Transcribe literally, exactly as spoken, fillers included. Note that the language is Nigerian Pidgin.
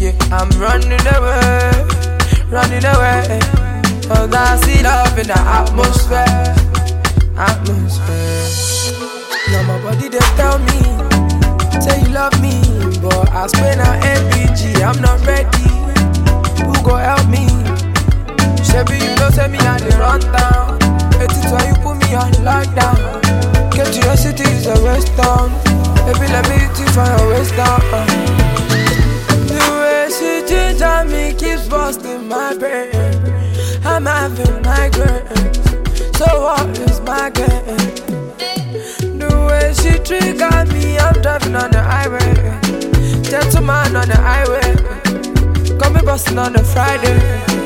Yeah, I'm running away, running away. Cause I see love in the atmosphere, atmosphere. Now my body they tell me, say you love me, but I spend on M P G, I'm not ready. Who go help me? Shabby, you know say me and the run down. It's why you put me on lockdown. Get to your city is a waste town. Baby, let me hit you for your waist down. The way she ginger me keeps busting my brain. I'm having migraines, so what is my game? The way she trigger me, I'm driving on the highway. Gentleman on the highway, got me busting on the Friday.